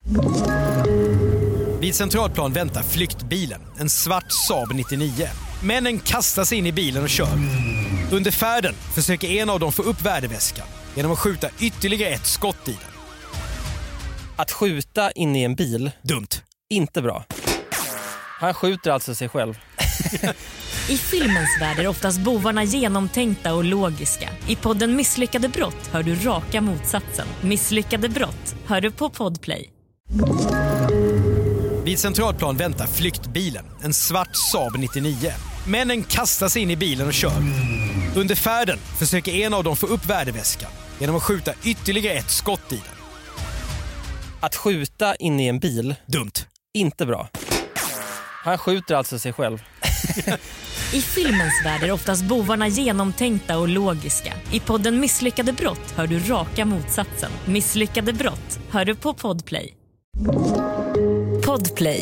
Vid Centralplan väntar flyktbilen, en svart Saab 99. Männen kastar sig in i bilen och kör. Under färden försöker en av dem få upp värdeväskan genom att skjuta ytterligare ett skott i den. Att skjuta in i en bil, dumt. Inte bra. Han skjuter alltså sig själv. I filmens värld är oftast bovarna genomtänkta och logiska. I podden Misslyckade brott hör du raka motsatsen. Misslyckade brott hör du på Podplay. Vid Centralplan väntar flyktbilen, en svart Saab 99. Männen kastar sig in i bilen och kör. Under färden försöker en av dem få upp värdeväskan genom att skjuta ytterligare ett skott i den. Att skjuta in i en bil, dumt. Inte bra. Han skjuter alltså sig själv. I filmens värld är oftast bovarna genomtänkta och logiska. I podden Misslyckade brott hör du raka motsatsen. Misslyckade brott hör du på Podplay. Podplay.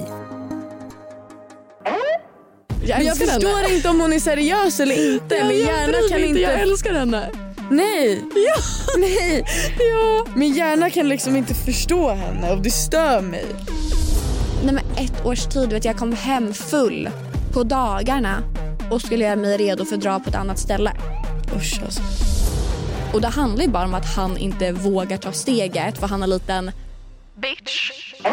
Jag förstår inte om hon är seriös eller inte. Min hjärna kan inte... Jag älskar henne. Nej. Ja. Nej. Ja. Min hjärna kan liksom inte förstå henne och det stör mig. Nej, men 1 års tid, vet jag kom hem full på dagarna och skulle göra mig redo för att dra på ett annat ställe. Usch alltså. Och det handlar ju bara om att han inte vågar ta steget för han är liten bitch.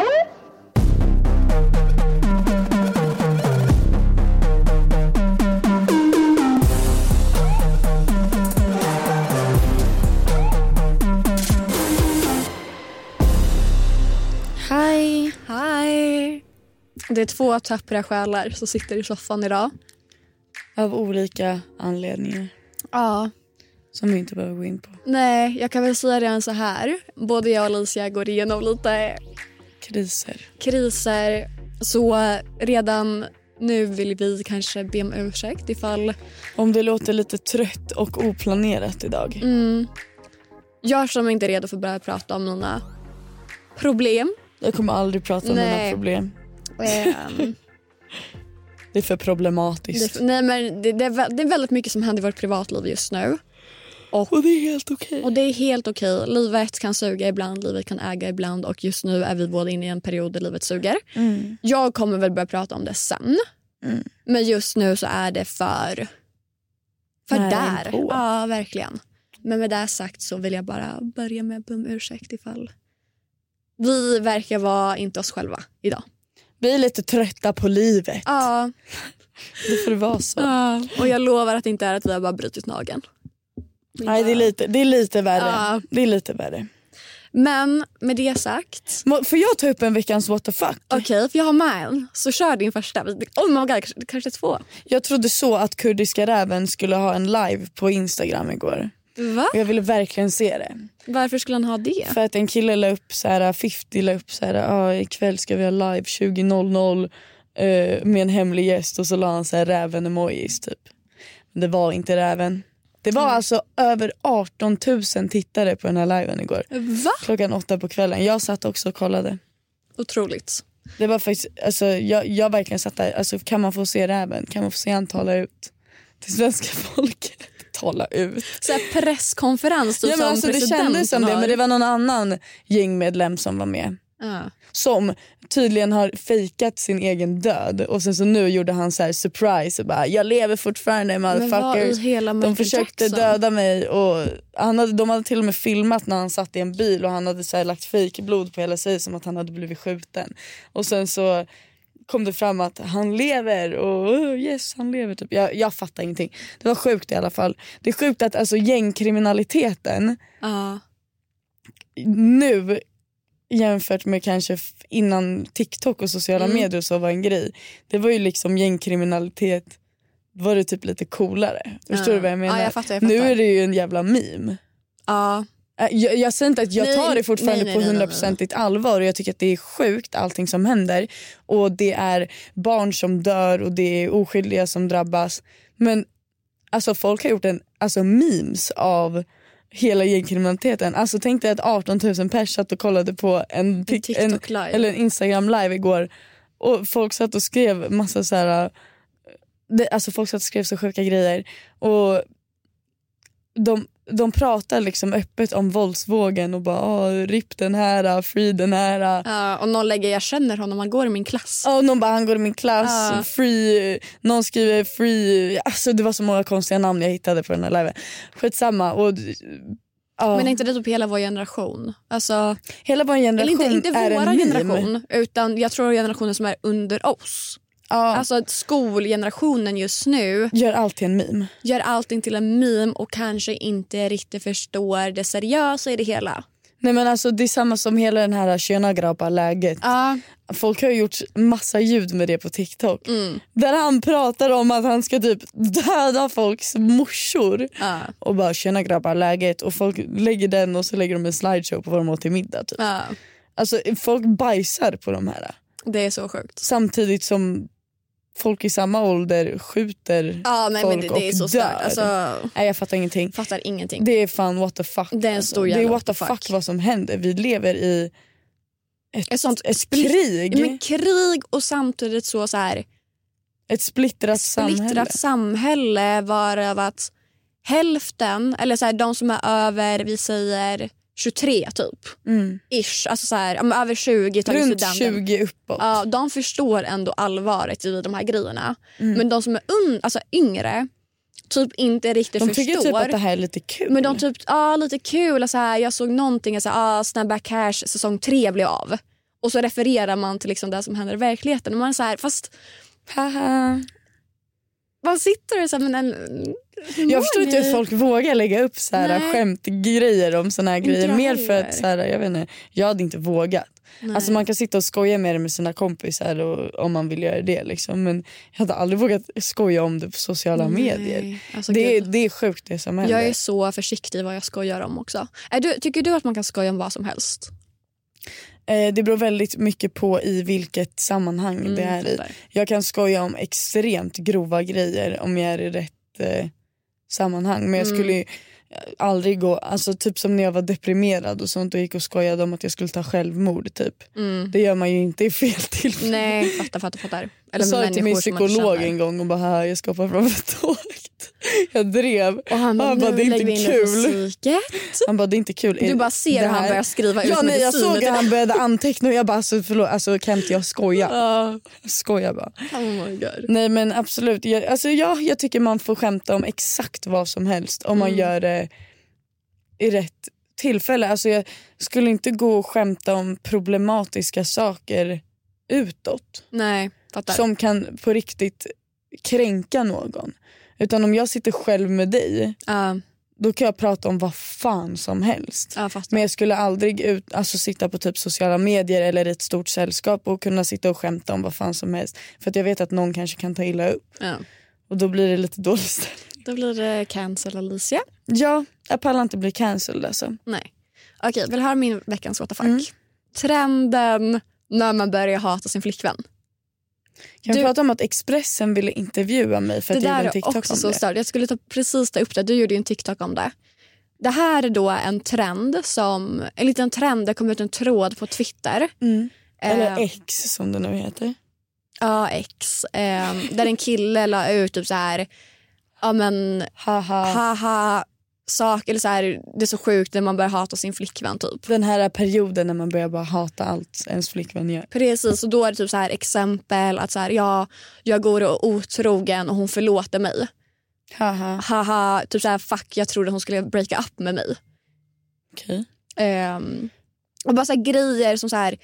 Hej. Hej. Det är 2 tappra själar som sitter i soffan idag. Av olika anledningar. Ja. Som vi inte behöver gå in på. Nej, jag kan väl säga redan så här. Både jag och Alicia går igenom lite kriser. Så redan nu vill vi kanske be om ursäkt ifall... Om det låter lite trött och oplanerat idag. Jag som inte är redo för att börja prata om mina problem. Jag kommer aldrig prata om mina problem. Det är för problematiskt. Det är väldigt mycket som händer i vårt privatliv just nu. Och det är helt okej. Och det är helt okej. Livet kan suga ibland, livet kan äga ibland. Och just nu är vi båda inne i en period där livet suger. Jag kommer väl börja prata om det sen. Men just nu så är det för där. Ja, verkligen. Men med det sagt så vill jag bara börja med att be om ursäkt ifall vi verkar vara inte oss själva idag. Vi är lite trötta på livet. Ja. Det får det vara så. Ja. Och jag lovar att det inte är att vi har bara brutit nageln. Nej, det är lite värre. Ja. Det är lite värre. Men med det sagt... Får jag ta upp en veckans what the fuck? Okej, för jag har med en. Så kör din första. Oh my god, kanske 2. Jag trodde så att Kurdiska räven skulle ha en live på Instagram igår. Va? Och jag ville verkligen se det. Varför skulle han ha det? För att en kille la upp så här, 50 la upp så här, ikväll ska vi ha live 20.00 med en hemlig gäst, och så la han så här räven emojis typ. Men det var inte räven. Det var alltså över 18 000 tittare på den här liven igår. Va? Klockan 8 på kvällen. Jag satt också och kollade. Otroligt. Det var faktiskt, alltså jag verkligen satt där, alltså kan man få se räven? Kan man få se han tala ut till svenska folket? Tala ut. Så här presskonferens typ, ja, men alltså, det kändes som det, men det var någon annan gängmedlem som var med. Som tydligen har fejkat sin egen död. Och sen så nu gjorde han så här surprise och bara, jag lever fortfarande, motherfuckers. De försökte döda mig. Och de hade till och med filmat när han satt i en bil. Och han hade så här lagt fejkblod på hela sig, som att han hade blivit skjuten. Och sen så kom det fram att han lever. Och yes, han lever typ. Jag fattar ingenting. Det var sjukt i alla fall. Det är sjukt att alltså gängkriminaliteten nu jämfört med kanske innan TikTok och sociala medier så var en grej. Det var ju liksom gängkriminalitet, var det typ lite coolare. Förstår du vad jag menar? Ja, jag fattar. Nu är det ju en jävla meme. Ja. Jag säger inte att jag tar det fortfarande på 100% allvar, och jag tycker att det är sjukt allting som händer, och det är barn som dör och det är oskyldiga som drabbas, men alltså folk har gjort memes av hela gängkriminaliteten. Alltså tänk dig att 18 000 pers satt och kollade på en TikTok live eller en Instagram live igår, och folk satt och skrev massa så här, alltså folk satt och skrev så sjuka grejer, och de pratar liksom öppet om våldsvågen och bara rip den här, free den här. Och någon lägger jag känner honom, han går i min klass. Och någon bara han går i min klass, free, någon skriver free. Alltså det var så många konstiga namn jag hittade på den här liven. Skitsamma. Och men är inte det typ hela vår generation? Alltså, hela vår generation eller inte är våra en generation, utan jag tror generationen som är under oss. Alltså skolgenerationen just nu gör allt till en meme. Gör allting till en meme och kanske inte riktigt förstår det seriösa i det hela. Nej men alltså det är samma som hela den här könagrabbar-läget. Folk har gjort massa ljud med det på TikTok. Där han pratar om att han ska typ döda folks morsor. Och bara könagrabbar-läget. Och folk lägger den och så lägger de en slideshow på vad de åt till middag typ. Alltså folk bajsar på de här. Det är så sjukt. Samtidigt som folk i samma ålder skjuter folk men och det är så dör. alltså, nej, jag fattar ingenting. Ingenting. Det är fan what the fuck. Det är en stor det är what the fuck vad som händer. Vi lever i ett krig. Men krig och samtidigt så här ett splittrat samhälle varav att hälften, eller så här, de som är över, vi säger 23 typ. Ish, alltså så här, över 20 runt 20 uppåt. Ja, de förstår ändå allvaret i de här grejerna. Men de som är yngre typ inte riktigt de förstår. De tycker typ att det här är lite kul. Men de typ, lite kul. Alltså här, jag såg någonting, alltså, Snabba Cash säsong 3 blev av. Och så refererar man till liksom det som händer i verkligheten. Och man är så här, fast haha. Man sitter och så här, men jag förstår inte hur folk vågar lägga upp så här skämtgrejer om såna här grejer. Mer för att så här, jag vet inte, jag hade inte vågat. Alltså man kan sitta och skoja med det med sina kompisar och, om man vill göra det liksom. Men jag hade aldrig vågat skoja om det på sociala medier. Alltså, det är sjukt det som händer. Jag är så försiktig vad jag skojar om också. Tycker du att man kan skoja om vad som helst? Det beror väldigt mycket på i vilket sammanhang det är i. Jag kan skoja om extremt grova grejer om jag är i rätt sammanhang. Men jag skulle aldrig gå, alltså typ som när jag var deprimerad och sånt och gick och skojade om att jag skulle ta självmord typ. Det gör man ju inte i fel tillfälle. Nej, fattar. Eller jag sa till min psykolog en gång och bara, jag ska hoppa fram ett tåg. Jag drev. Och han bara, det är inte kul. Han bara, det är inte kul. Du bara ser hur han börjar skriva ut medicin. Jag såg att han började anteckna och jag bara, förlåt, alltså kan inte jag skoja? Jag skojar bara. Oh my God. Nej men absolut. Jag tycker man får skämta om exakt vad som helst om man gör det i rätt tillfälle. Alltså jag skulle inte gå och skämta om problematiska saker utåt. Nej, fattar. Som kan på riktigt kränka någon. Utan om jag sitter själv med dig, då kan jag prata om vad fan som helst. Men jag skulle aldrig sitta på typ sociala medier eller i ett stort sällskap och kunna sitta och skämta om vad fan som helst. För att jag vet att någon kanske kan ta illa upp. Och då blir det lite dåligt ställning. Då blir det cancel, Alicia. Ja, jag pallar inte bli cancelled alltså. Nej. Okej, vill höra min veckans what the fuck. Trenden när man börjar hata sin flickvän. Jag pratade om att Expressen ville intervjua mig för att jag gjorde en TikTok också om så det. Stört. Jag skulle precis ta upp det. Du gjorde ju en TikTok om det. Det här är då en trend en liten trend, det kom ut en tråd på Twitter. Eller X som det nu heter. Ja, X. Där en kille la ut typ så här, ja men haha sak, eller så här, det är så sjukt när man börjar hata sin flickvän typ. Den här perioden när man börjar bara hata allt ens flickvän gör. Precis, och då är det typ så här exempel att så här, jag går och otrogen och hon förlåter mig. Haha, typ så här, fuck, jag trodde hon skulle breaka up med mig. Okej. Och bara så här grejer som så här,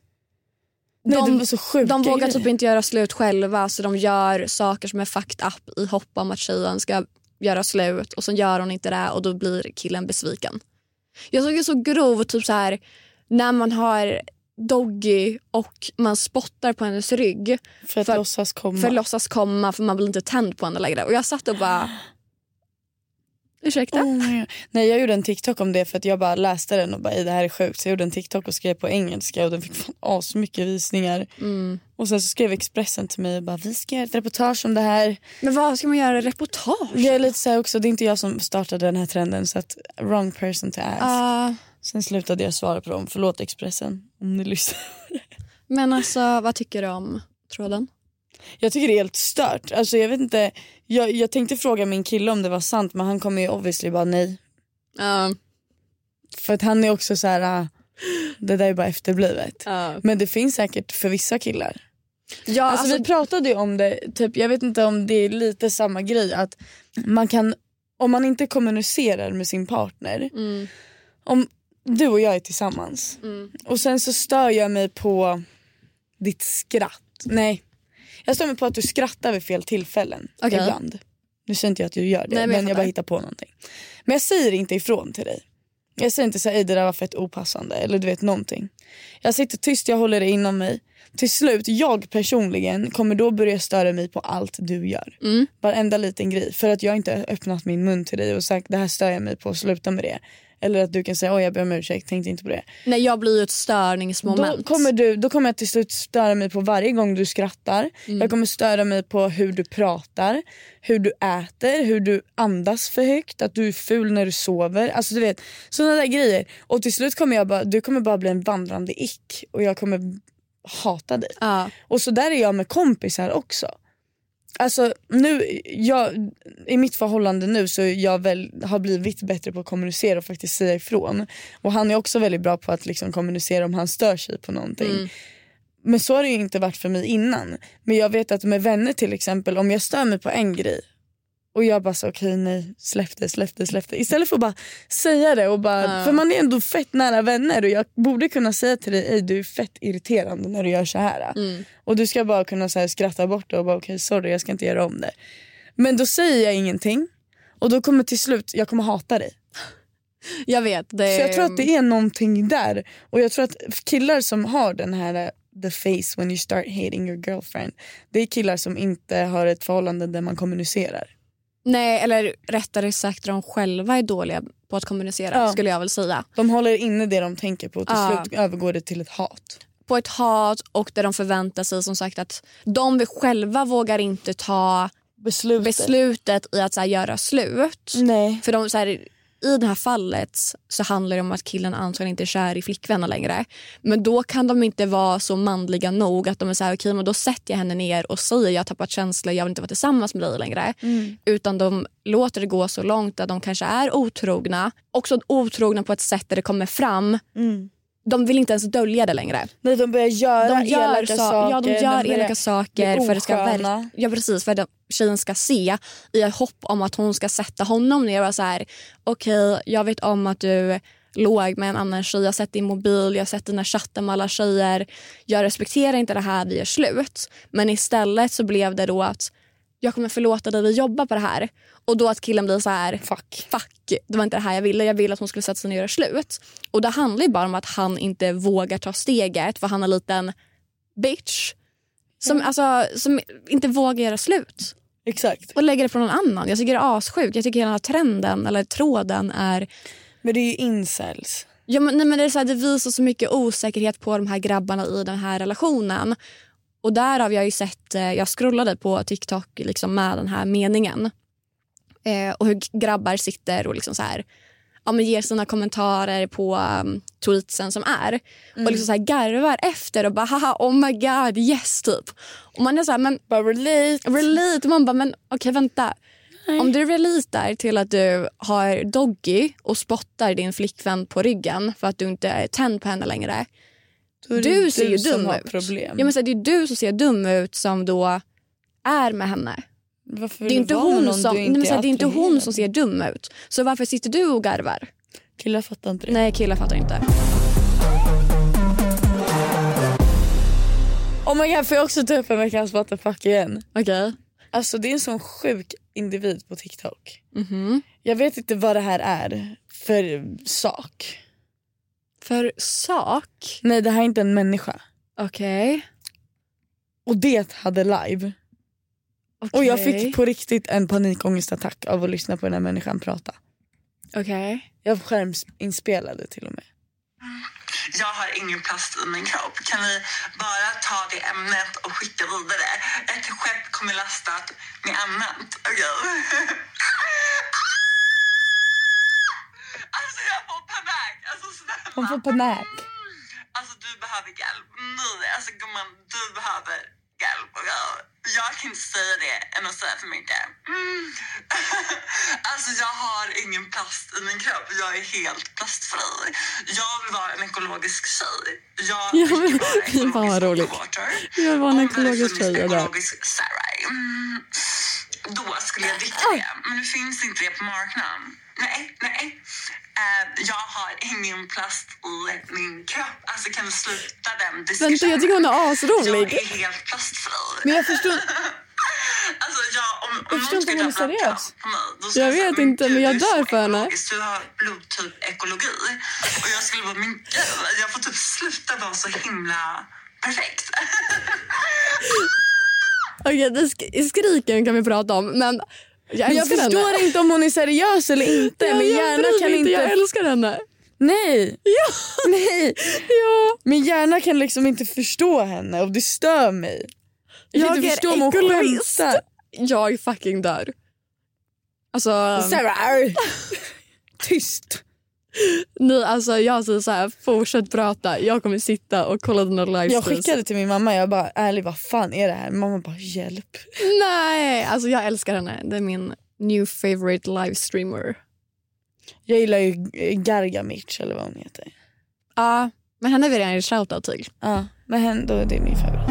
de vågar typ inte göra slut själva, så de gör saker som är fucked up i hopp om att tjejen ska göra slut, och sen gör hon inte det och då blir killen besviken. Jag såg ju så grov typ så här när man har doggy och man spottar på hennes rygg för att låtsas komma för man blir inte tänd på henne längre. Och jag satt och bara ursäkta? Nej, jag gjorde en TikTok om det för att jag bara läste den och bara, det här är sjukt. Så jag gjorde en TikTok och skrev på engelska och den fick fan så mycket visningar. Och sen så skrev Expressen till mig och bara, vi ska göra ett reportage om det här. Men vad ska man göra reportage? Det är lite så här också, det är inte jag som startade den här trenden, så att wrong person to ask. Sen slutade jag svara på dem. Förlåt Expressen om ni lyssnar. Men alltså, vad tycker du om tråden? Jag tycker det är helt stört. Alltså jag vet inte, jag tänkte fråga min kille om det var sant, men han kommer ju obviously bara nej. För att han är också så här, det där är bara efterblivet. Men det finns säkert för vissa killar. Ja, alltså vi pratade ju om det, typ, jag vet inte om det är lite samma grej, att man kan, om man inte kommunicerar med sin partner, om du och jag är tillsammans och sen så stör jag mig på ditt skratt. Nej, jag stör mig på att du skrattar vid fel tillfällen ibland. Nu säger inte jag att du gör det. Nej, men jag bara hittar på någonting. Men jag säger inte ifrån till dig. Jag säger inte så här, det där var fett opassande. Eller du vet någonting. Jag sitter tyst, jag håller det inom mig. Till slut, jag personligen kommer då börja störa mig på allt du gör. Varenda liten grej. För att jag inte har öppnat min mun till dig och sagt, det här stör jag mig på, sluta med det. Eller att du kan säga, jag ber om ursäkt, tänkte inte på det. Nej, jag blir ju ett störningsmoment. Då kommer jag till slut störa mig på varje gång du skrattar. Jag kommer störa mig på hur du pratar, hur du äter, hur du andas för högt, att du är ful när du sover. Alltså du vet, sådana där grejer. Och till slut kommer du kommer bara bli en vandrande ick. Och jag kommer hata dig. Och så där är jag med kompisar också. Alltså nu, i mitt förhållande nu så jag väl har blivit bättre på att kommunicera och faktiskt säga ifrån. Och han är också väldigt bra på att liksom kommunicera om han stör sig på någonting. Men så har det ju inte varit för mig innan. Men jag vet att med vänner till exempel, om jag stör mig på en grej och jag bara så okej, nej, släpp det. Istället för att bara säga det och bara, för man är ändå fett nära vänner och jag borde kunna säga till dig, du är fett irriterande när du gör så här. Och du ska bara kunna så här, skratta bort det och bara okej, sorry, jag ska inte göra om det. Men då säger jag ingenting och då kommer till slut, jag kommer hata dig. Jag vet. Så jag tror att det är någonting där. Och jag tror att killar som har den här the face when you start hating your girlfriend, det är killar som inte har ett förhållande där man kommunicerar. Nej, eller rättare sagt, de själva är dåliga på att kommunicera, skulle jag väl säga. De håller inne det de tänker på och till slut övergår det till ett hat. På ett hat, och där de förväntar sig som sagt att de själva vågar inte ta beslutet i att så här, göra slut. Nej. För de så här, i det här fallet så handlar det om att killen antagligen inte är kär i flickvännen längre. Men då kan de inte vara så manliga nog att de är så här, okej, men då sätter jag henne ner och säger jag har tappat känslor, jag vill inte vara tillsammans med dig längre. Utan de låter det gå så långt att de kanske är otrogna. Också otrogna på ett sätt där det kommer fram. De vill inte ens dölja det längre. Nej, de börjar göra elaka saker. Ja, de gör elaka saker för det ska precis, för att tjejen ska se i hopp om att hon ska sätta honom ner och så här, okej, jag vet om att du låg med en annan tjej, jag har sett din mobil, jag har sett dina chatter med alla tjejer, jag respekterar inte det här, vi är slut. Men istället så blev det då att jag kommer förlåta dig, vi jobbar på det här. Och då att killen blir så här, fuck, det var inte det här jag ville att hon skulle sätta sig ner och göra slut. Och det handlar ju bara om att han inte vågar ta steget, för han är en liten bitch som inte vågar göra slut. Exakt. Och lägger det på någon annan. Jag tycker det är assjukt. Jag tycker den här trenden eller tråden är... Men det är ju incels. Ja, men det är så här, det visar så mycket osäkerhet på de här grabbarna i den här relationen. Och där har jag ju sett, jag scrollade på TikTok liksom med den här meningen. Och hur grabbar sitter och liksom så här, men ger sina kommentarer på tweetsen som är. Och liksom så här garvar efter och bara haha, oh my god, yes typ. Och man är så här, men bara relate. Och man bara, men okej, vänta. Nej. Om du relatar till att du har doggy och spottar din flickvän på ryggen för att du inte är tänd på henne längre. Du ser ju dum ut. Problem. Ja, men så här, det är du som ser dum ut som då är med henne. Varför det är inte hon som ser dum ut. Så varför sitter du och garvar? Killar fattar inte det. Nej, killar fattar inte. Oh my god, får jag också ta upp en veckans what the fuck igen? Okej. Alltså det är en sån sjuk individ på TikTok. Jag vet inte vad det här är för sak. För sak? Nej, det här är inte en människa. Okej. Och det hade live. Och jag fick på riktigt en panikångestattack av att lyssna på den här människan prata. Okej. Jag skärminspelade till och med. Jag har ingen plast i min kropp. Kan vi bara ta det ämnet och skicka vidare? Ett skepp kommer lastat med annat. Okay. Alltså jag får panik. Alltså snälla. Hon får panik. Alltså du behöver hjälp. Nej, alltså gumman, du behöver hjälp. Jag kan inte säga det än att säga för mycket. Alltså jag har ingen plast i min kropp. Jag är helt plastfri. Jag vill vara en ekologisk tjej. Jag vill vara ekologisk water. Jag vill vara en ekologisk tjej. Ekologisk Sarah. Då skulle jag dricka det. Men nu finns inte det på marknaden. Nej. Jag har ingen plast i min kropp. Alltså kan vi sluta den diskussionen? Vänta, jag tycker hon är asrolig. Jag är helt plastfri. Men jag förstår... Alltså om jag förstår inte om hon är seriös. Jag vet inte, men jag dör för henne. Du har blodtyp ekologi. Och jag skulle vara, men jag får typ sluta vara så himla perfekt. Okej, skriken kan vi prata om, men jag förstår henne. Inte om hon är seriös eller inte. Min hjärna kan inte... Jag älskar henne. Nej. Ja. Nej. Ja. Min hjärna kan liksom inte förstå henne och det stör mig. Jag kan inte förstå om hon skämtar. Jag fucking dör. Alltså... Sarah. Tyst. Nej, alltså jag säger så här, fortsätt prata. Jag kommer sitta och kolla dina livestreams. Jag skickade till min mamma, jag bara, ärligt, vad fan är det här? Mamma bara, hjälp. Nej, alltså jag älskar henne. Det är min new favorite livestreamer. Jag gillar ju Gargamich eller vad hon heter. Ja, men henne vill jag en shoutout till. Ja, men då är det min favorit.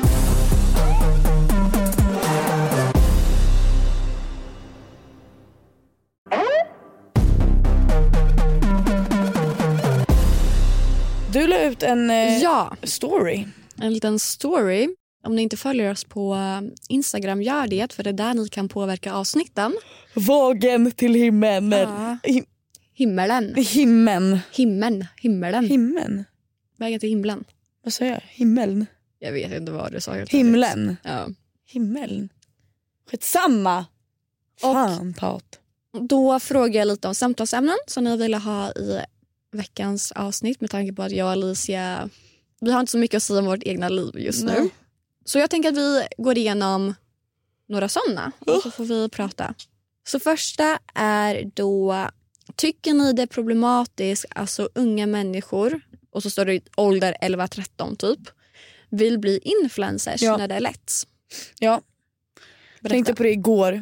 Du la ut en story. En liten story. Om ni inte följer oss på Instagram, gör det. För det är där ni kan påverka avsnitten. Vagen till himlen. Ja. Himmelen. Himmelen. Vägen till himlen. Vad sa jag? Himmeln. Jag vet inte vad du sa. Himlen. Ja. Himmeln. Skitsamma. Fan, Pat. Då frågar jag lite om samtalsämnen som ni ville ha i veckans avsnitt, med tanke på att jag och Alicia, vi har inte så mycket att säga om vårt egna liv just nu. Så jag tänker att vi går igenom några sådana och så får vi prata. Så första är då, tycker ni det är problematiskt, alltså unga människor, och så står det ålder 11-13 typ, vill bli influencers när det är lätt? Ja. Berätta. Tänkte på det igår.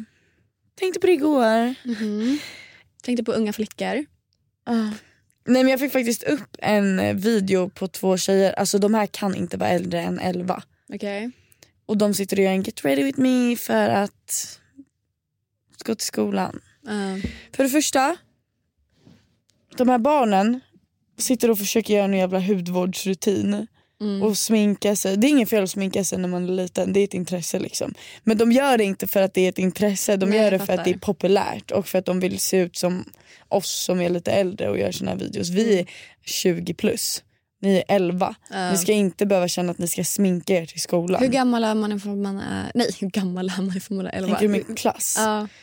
Tänkte på unga flickor. Nej, men jag fick faktiskt upp en video på 2 tjejer. Alltså de här kan inte vara äldre än 11. Okej. Och de sitter och gör en get ready with me för att gå till skolan. För det första, de här barnen sitter och försöker göra en jävla hudvårdsrutin. Och sminka sig. Det är ingen fel att sminka sig när man är liten. Det är ett intresse liksom. Men de gör det inte för att det är ett intresse. De gör det för att det är populärt. Och för att de vill se ut som oss som är lite äldre och gör såna här videos. Vi är 20 plus. Ni är 11. Ni ska inte behöva känna att ni ska sminka er till skolan. Hur gammal är man ifall man är... Nej, hur gammal är man ifall man är 11? Tänker du min klass?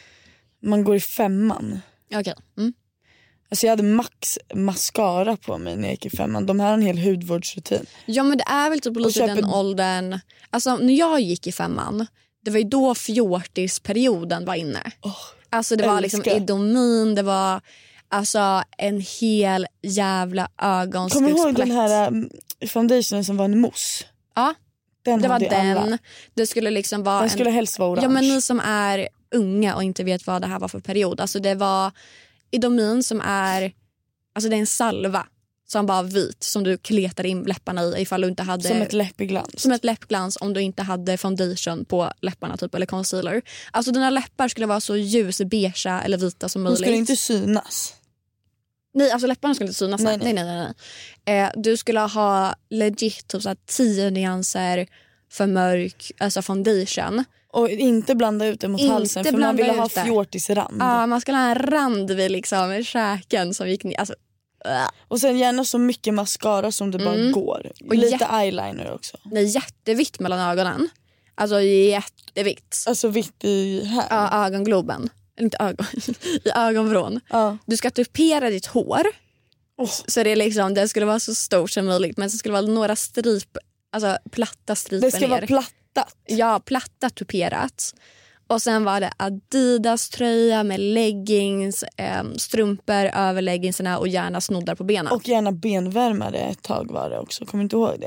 Man går i 5:an. Okej. Alltså jag hade max mascara på mig när jag gick i 5:an. De här har en hel hudvårdsrutin. Ja, men det är väl typ lite den åldern. Alltså när jag gick i 5:an, det var ju då fjortisperioden var inne. Alltså det var liksom Edomin, det var alltså en hel jävla ögonskuggsplätt. Kommer du ihåg den här foundationen som var en mousse? Ja, det var den. Alla. Det skulle liksom vara den skulle helst vara orange. Ja, men ni som är unga och inte vet vad det här var för period. Alltså det var Edomin som är, alltså det är en salva som bara vit som du kletar in läpparna i ifall du inte hade, som ett läppglans. Som ett läppglans om du inte hade foundation på läpparna typ, eller concealer. Alltså dina läppar skulle vara så ljusbeige eller vita som möjligt. De skulle inte synas. Nej, alltså läpparna skulle inte synas. Nej. Du skulle ha legit typ så här 10 nyanser för mörk, alltså foundation. Och inte blanda ut det mot halsen, för man ville ha fjortisrand. Ja, man skulle ha en rand vid liksom käken som gick ner. Alltså, och sen gärna så mycket mascara som det bara går. Och lite eyeliner också. Nej, jättevitt mellan ögonen. Alltså jättevitt. Alltså vitt i här? Ja, ögongloben. Inte ögon. I ögonvrån. Du ska tupera ditt hår. Så det är liksom, det skulle vara så stort som möjligt. Men så skulle det vara några alltså platta striper. Det ska vara plattat. Ja, platta tuperat. Och sen var det Adidas tröja med leggings, strumpor över leggingsarna och gärna snoddar på benen. Och gärna benvärmare ett tag var det också. Kommer du inte ihåg det?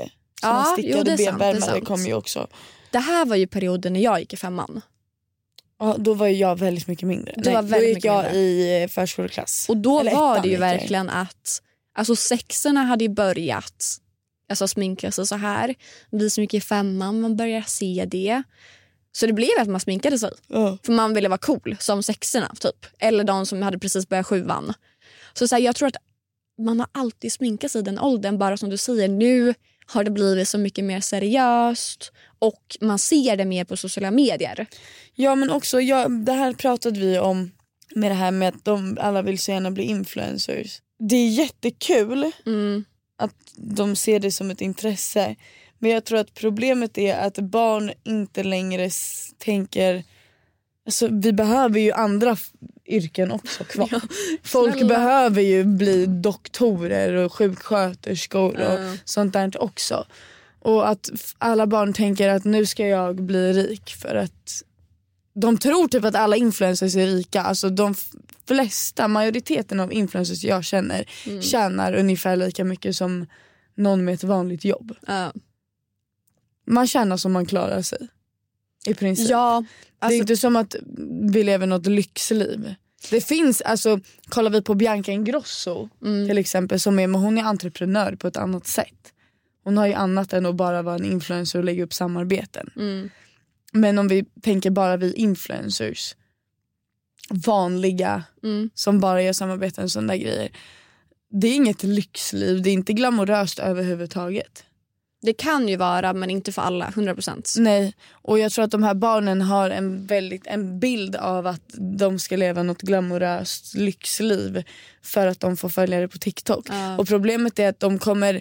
Såna stickade benvärmare sant. kom ju också. Det här var ju perioden när jag gick i 5:an. Ja, då var jag väldigt mycket mindre. Då gick jag i förskoleklass. Och då var det ju verkligen att alltså 6:orna hade ju börjat alltså sminka sig så här. Vi som gick i 5:an, man börjar se det. Så det blev att man sminkade sig. För man ville vara cool som 6:orna typ. Eller de som hade precis börjat 7:an. Så här, jag tror att man har alltid sminkat sig i den åldern. Bara som du säger, nu har det blivit så mycket mer seriöst. Och man ser det mer på sociala medier. Ja, men också, det här pratade vi om med det här med att alla vill så gärna bli influencers. Det är jättekul att de ser det som ett intresse. Men jag tror att problemet är att barn inte längre tänker... Alltså, vi behöver ju andra yrken också kvar. Ja, folk behöver ju bli doktorer och sjuksköterskor och sånt där också. Och att alla barn tänker att nu ska jag bli rik för att de tror typ att alla influencers är rika. Alltså de majoriteten av influencers jag känner tjänar ungefär lika mycket som någon med ett vanligt jobb. Man tjänar som man klarar sig. I princip. Ja, det är inte som att vi lever något lyxliv. Det finns, alltså kollar vi på Bianca Ingrosso till exempel, men hon är entreprenör på ett annat sätt. Hon har ju annat än att bara vara en influencer och lägga upp samarbeten. Men om vi tänker bara vi influencers, vanliga som bara gör samarbeten och sådana där grejer. Det är inget lyxliv, det är inte glamoröst överhuvudtaget. Det kan ju vara, men inte för alla, 100%. Nej, och jag tror att de här barnen har en bild av att de ska leva något glamoröst lyxliv för att de får följare på TikTok. Och problemet är att de kommer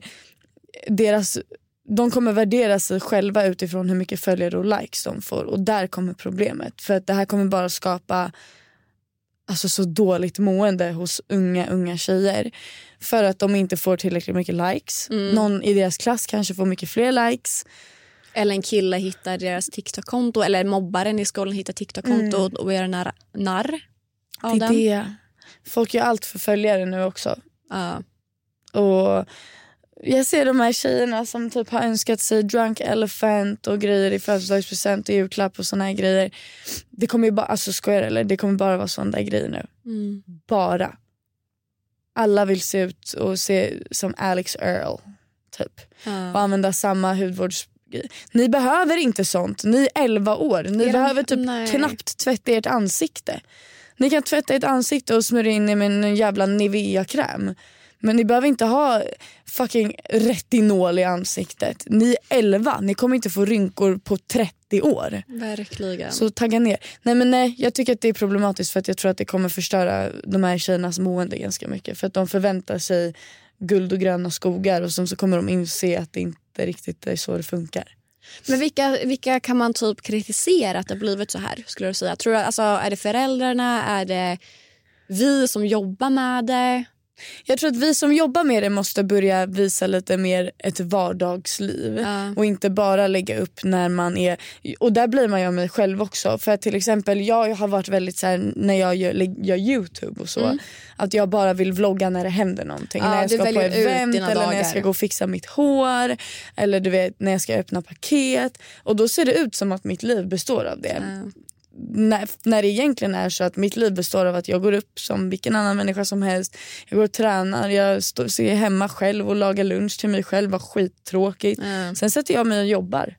värdera sig själva utifrån hur mycket följare och likes de får. Och där kommer problemet. För att det här kommer bara skapa alltså så dåligt mående hos unga tjejer. För att de inte får tillräckligt mycket likes. Någon i deras klass kanske får mycket fler likes. Eller en kille hittar deras TikTok-konto. Eller mobbaren i skolan hittar TikTok-konto och gör narr av den. Det. Folk gör allt för följare nu också. Och jag ser de här tjejerna som typ har önskat sig drunk elephant och grejer i födelsedagspresent och julklapp och såna här grejer. Det kommer ju bara, alltså skojar eller? Det kommer bara vara såna där grejer nu. Bara. Alla vill se ut och se som Alex Earl typ. Och använda samma hudvårdsgrej. Ni behöver inte sånt. Ni är 11 år. Ni behöver typ knappt tvätta ert ansikte. Ni kan tvätta ert ansikte och smörja in med en jävla Nivea-kräm. Men ni behöver inte ha fucking retinol i ansiktet. Ni är 11. Ni kommer inte få rynkor på 30 år. Verkligen. Så tagga ner. Nej, jag tycker att det är problematiskt för att jag tror att det kommer förstöra de här tjejernas mående ganska mycket. För att de förväntar sig guld och gröna skogar och så kommer de inse att det inte riktigt är så det funkar. Men vilka kan man typ kritisera att det har blivit så här, skulle du säga? Tror du, alltså, är det föräldrarna? Är det vi som jobbar med det? Jag tror att vi som jobbar med det måste börja visa lite mer ett vardagsliv och inte bara lägga upp när man är, och där blir man ju av mig själv också, för att till exempel jag har varit väldigt så här, när jag gör YouTube och så att jag bara vill vlogga när det händer någonting, när jag ska på event eller när jag ska gå och fixa mitt hår eller du vet när jag ska öppna paket, och då ser det ut som att mitt liv består av det. När det egentligen är så att mitt liv består av att jag går upp som vilken annan människa som helst. Jag går och tränar, jag ser hemma själv och lagar lunch till mig själv, var skittråkigt. Sen sätter jag mig och jobbar.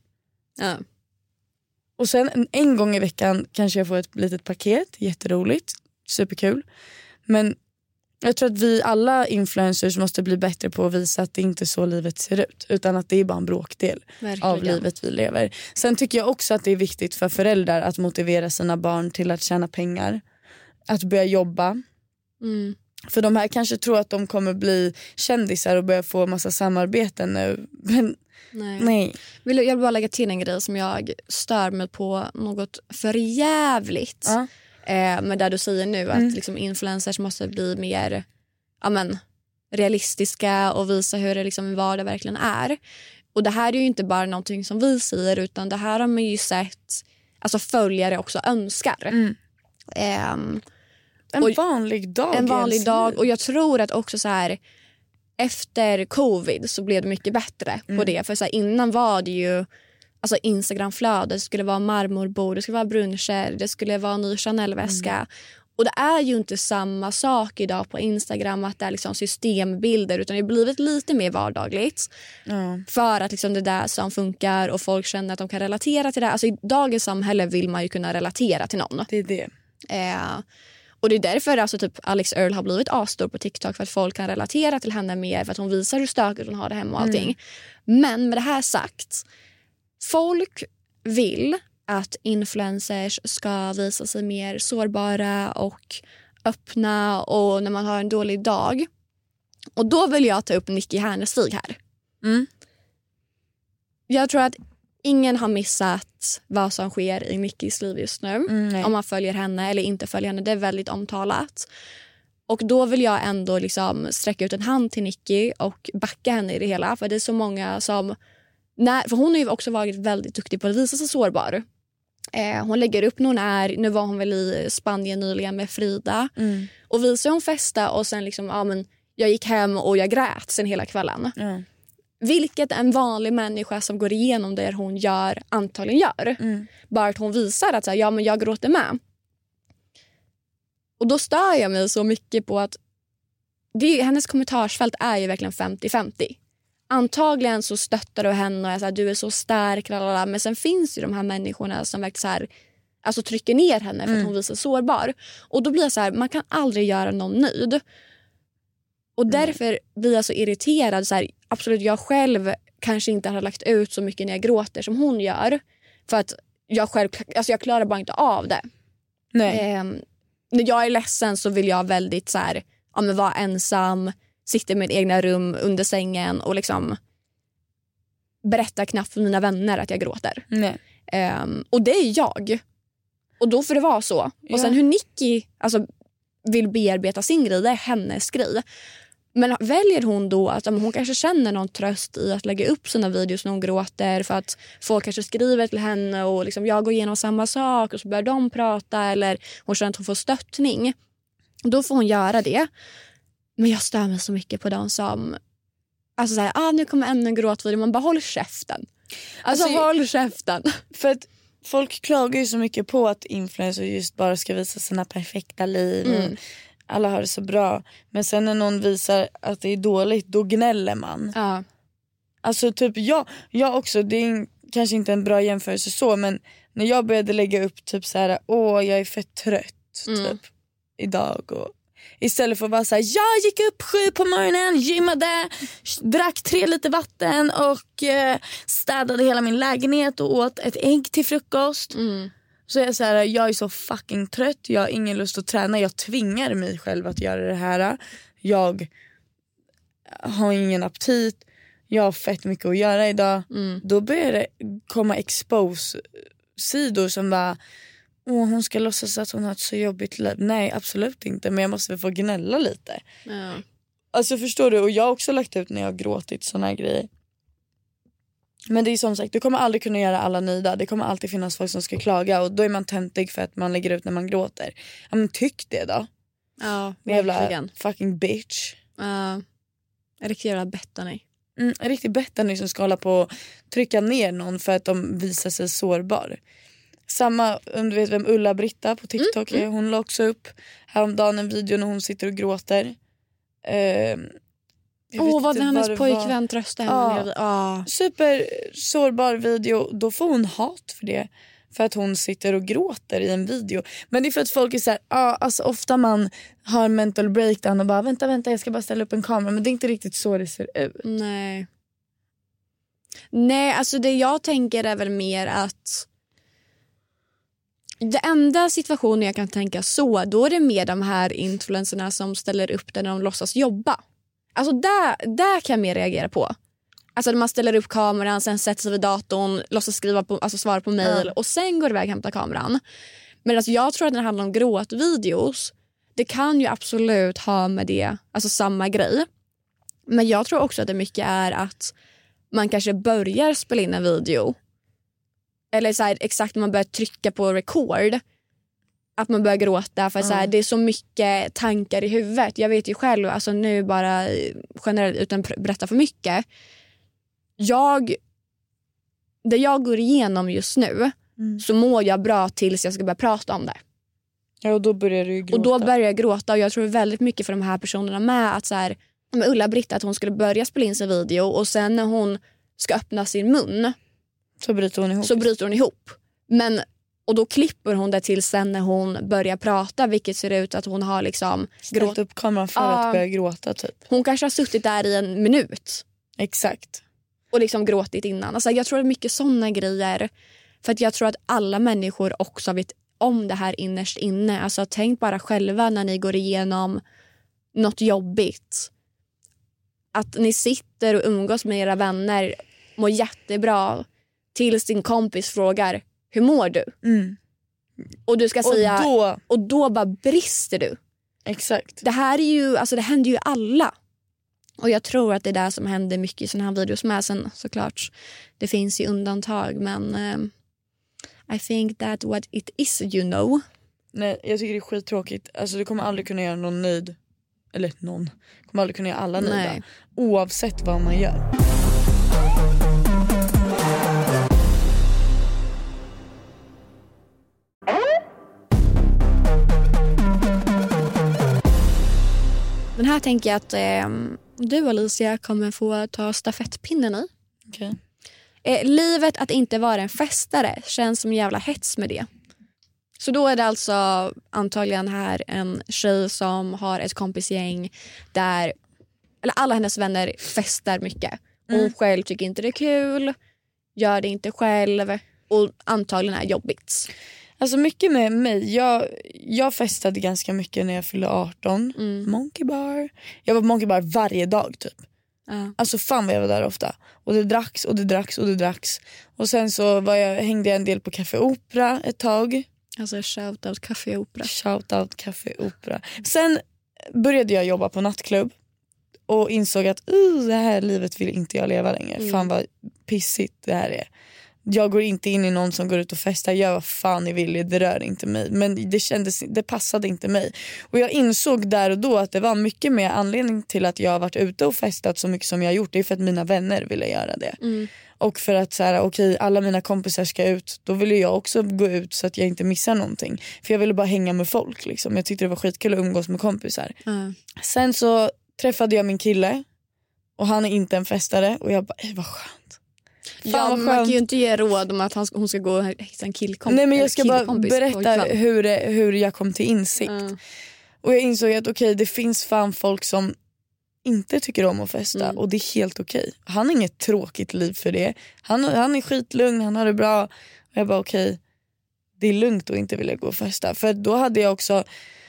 Och sen en gång i veckan kanske jag får ett litet paket, jätteroligt, superkul. Men jag tror att vi alla influencers måste bli bättre på att visa att det inte är så livet ser ut. Utan att det är bara en bråkdel av livet vi lever. Sen tycker jag också att det är viktigt för föräldrar att motivera sina barn till att tjäna pengar. Att börja jobba. För de här kanske tror att de kommer bli kändisar och börja få massa samarbeten nu. Men nej. Jag vill bara lägga till en grej som jag stör mig på något för jävligt. Men där du säger nu att liksom influencers måste bli mer realistiska och visa hur det liksom vardag verkligen är. Och det här är ju inte bara någonting som vi säger, utan det här har man ju sett alltså följare också önskar. En vanlig dag. En vanlig dag. Och jag tror att också så här, efter covid så blev det mycket bättre på det. För så här, innan var det ju alltså Instagramflöde, det skulle vara marmorbord, det skulle vara bruncher, det skulle vara en ny Chanel-väska. Och det är ju inte samma sak idag på Instagram att det är liksom systembilder, utan det har blivit lite mer vardagligt. För att liksom det där som funkar och folk känner att de kan relatera till det. Alltså i dagens samhälle vill man ju kunna relatera till någon. Det är det. Och det är därför alltså typ Alex Earl har blivit asstor på TikTok, för att folk kan relatera till henne mer, för att hon visar hur stökigt hon har det hemma och allting. Men med det här sagt, folk vill att influencers ska visa sig mer sårbara och öppna och när man har en dålig dag. Och då vill jag ta upp Nicky Härnestig här. Jag tror att ingen har missat vad som sker i Nickys liv just nu. Om man följer henne eller inte följer henne. Det är väldigt omtalat. Och då vill jag ändå liksom sträcka ut en hand till Nicky och backa henne i det hela. För det är så många som... för hon har ju också varit väldigt duktig på att visa sig sårbar. Hon lägger upp när hon är... Nu var hon väl i Spanien nyligen med Frida. Och visar hon festa och sen liksom... jag gick hem och jag grät sen hela kvällen. Vilket en vanlig människa som går igenom det hon gör antagligen gör. Bara att hon visar att så här, men jag gråter med. Och då stör jag mig så mycket på att hennes kommentarsfält är ju verkligen 50-50. Antagligen så stöttar du henne och är så här, du är så stark. Lalala. Men sen finns ju de här människorna som verkligen så här, alltså trycker ner henne för att hon visar sårbar. Och då blir jag så här, man kan aldrig göra någon nöjd. Och därför blir jag så irriterad. Så här, absolut, jag själv kanske inte har lagt ut så mycket när jag gråter som hon gör. För att jag själv, alltså jag klarar bara inte av det. När jag är ledsen så vill jag väldigt så här, vara ensam, sitta i mitt egna rum under sängen och liksom berätta knappt för mina vänner att jag gråter. Och det är jag. Och då får det vara så. Och sen hur Nicky alltså, vill bearbeta sin grej, det är hennes grej. Men väljer hon då att hon kanske känner någon tröst i att lägga upp sina videos när hon gråter, för att folk kanske skriver till henne och liksom jag går igenom samma sak och så börjar de prata, eller hon känner att hon får stöttning, då får hon göra det. Men jag stör mig så mycket på de som alltså såhär, nu kommer ännu en gråtvideo, man bara håll käften. Alltså håll käften. För att folk klagar ju så mycket på att influencers just bara ska visa sina perfekta liv. Alla har det så bra. Men sen när någon visar att det är dåligt, då gnäller man. Alltså typ jag också, det är kanske inte en bra jämförelse så, men när jag började lägga upp typ så här, jag är för trött typ idag, och istället för att vara så här, jag gick upp 7 på morgonen, gymmade, drack 3 liter vatten och städade hela min lägenhet och åt ett ägg till frukost. Så jag säger, jag är så fucking trött, jag har ingen lust att träna, jag tvingar mig själv att göra det här. Jag har ingen aptit, jag har fett mycket att göra idag. Då börjar det komma expose-sidor som bara, hon ska låtsas att hon har ett så jobbigt liv. Nej, absolut inte, men jag måste väl få gnälla lite. Alltså förstår du, och jag har också lagt ut när jag har gråtit såna här grejer. Men det är som sagt, du kommer aldrig kunna göra alla nöjda. Det kommer alltid finnas folk som ska klaga, och då är man töntig för att man lägger ut när man gråter. Ja, men tyck det då. Ja, jävla fucking bitch. Riktigt jävla bettany. Riktigt bettany som ska hålla på och trycka ner någon för att de visar sig sårbar. Samma, om du vet vem Ulla-Britta på TikTok är. Hon la också upp häromdagen en video när hon sitter och gråter. Vad hennes pojkvän tröstade henne. Super sårbar video. Då får hon hat för det, för att hon sitter och gråter i en video. Men det är för att folk är så här, alltså ofta man har mental breakdown och bara vänta, jag ska bara ställa upp en kamera. Men det är inte riktigt så det ser ut. Nej, alltså det jag tänker är väl mer att det enda situationen jag kan tänka så, då är det mer de här influencerna som ställer upp där när de låtsas jobba. Alltså där kan jag mer reagera på. Alltså man ställer upp kameran, sen sätter sig vid datorn, låtsas skriva på, alltså svara på mejl och sen går iväg och hämtar kameran. Men alltså jag tror att när det handlar om gråtvideos, det kan ju absolut ha med det, alltså samma grej. Men jag tror också att det mycket är att man kanske börjar spela in en video, eller så här, exakt när man börjar trycka på record, att man börjar gråta för så här, det är så mycket tankar i huvudet. Jag vet ju själv, alltså nu bara generellt utan berätta för mycket. Det jag går igenom just nu så mår jag bra tills jag ska börja prata om det. Ja, och då börjar du gråta. Och då börjar jag gråta och jag tror väldigt mycket för de här personerna med att så här, med Ulla-Britt, att hon skulle börja spela in sin video och sen när hon ska öppna sin mun så bryter hon ihop. Och då klipper hon det till sen när hon börjar prata, vilket ser ut att hon har liksom ställt upp kameran för att börja gråta typ. Hon kanske har suttit där i en minut. Exakt. Och liksom gråtit innan. Alltså jag tror det är mycket såna grejer. För att jag tror att alla människor också vet om det här innerst inne. Alltså tänk bara själva när ni går igenom något jobbigt. Att ni sitter och umgås med era vänner, mår jättebra, tills din kompis frågar, hur mår du? Och du ska säga, och då bara brister du. Exakt. Det här är ju, alltså det händer ju alla. Och jag tror att det är det som händer mycket i såna här videos med. Sen såklart, det finns ju undantag, men I think that what it is, you know. Nej, jag tycker det är skittråkigt. Alltså du kommer aldrig kunna göra någon nöjd. Eller någon. Du kommer aldrig kunna göra alla nöjda. Nej. Oavsett vad man gör. Den här tänker jag att du, Alicia, kommer få ta stafettpinnen i. Okay. Livet att inte vara en festare känns som en jävla hets med det. Så då är det alltså antagligen här en tjej som har ett kompisgäng där alla hennes vänner festar mycket. Hon själv tycker inte det är kul, gör det inte själv och antagligen är jobbigt. Alltså mycket med mig, jag festade ganska mycket när jag fyllde 18. Monkey bar. Jag var på Monkey bar varje dag typ. Alltså fan vad jag var där ofta. Och det dracks och det dracks och det dracks. Och sen så hängde jag en del på Café Opera ett tag. Alltså shoutout Café Opera. Shoutout Café Opera. Sen började jag jobba på nattklubb. Och insåg att det här livet vill inte jag leva längre. Fan vad pissigt det här är. Jag går inte in i någon som går ut och festar. Gör vad fan ni vill, det rör inte mig. Men det passade inte mig. Och jag insåg där och då att det var mycket mer anledning till att jag har varit ute och festat så mycket som jag har gjort. Det är för att mina vänner ville göra det. Och för att så här, okej, alla mina kompisar ska ut. Då ville jag också gå ut så att jag inte missar någonting. För jag ville bara hänga med folk liksom. Jag tyckte det var skitkul att umgås med kompisar. Sen så träffade jag min kille. Och han är inte en festare. Och jag bara, vad skönt. Ja, man kan ju inte ge råd om att hon ska gå och hitta en killkompis. Nej, men jag ska bara berätta hur jag kom till insikt. Och jag insåg att okej, det finns fan folk som inte tycker om att festa. Och det är helt okej. Han har inget tråkigt liv för det. Han är skitlugn, han har det bra. Och jag bara okej, det är lugnt att inte vilja gå och festa. För då hade jag också